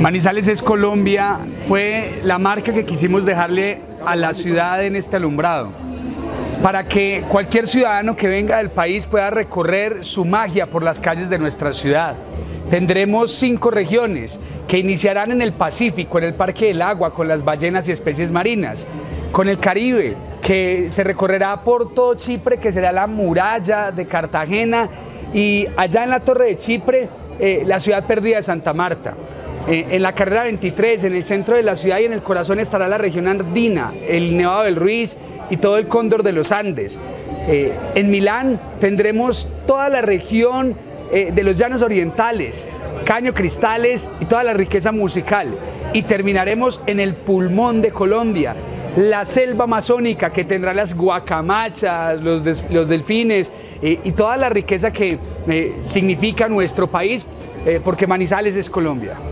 Manizales es Colombia fue la marca que quisimos dejarle a la ciudad en este alumbrado, para que cualquier ciudadano que venga del país pueda recorrer su magia por las calles de nuestra ciudad. Tendremos 5 regiones que iniciarán en el Pacífico, en el Parque del Agua, con las ballenas y especies marinas, con el Caribe, que se recorrerá por todo Chipre, que será la muralla de Cartagena, y allá en la Torre de Chipre, la ciudad perdida de Santa Marta. En la carrera 23, en el centro de la ciudad y en el corazón estará la región andina, el Nevado del Ruiz y todo el Cóndor de los Andes. En Milán tendremos toda la región de los llanos orientales, Caño Cristales y toda la riqueza musical. Y terminaremos en el pulmón de Colombia, la selva amazónica, que tendrá las guacamachas, los delfines y toda la riqueza que significa nuestro país, porque Manizales es Colombia.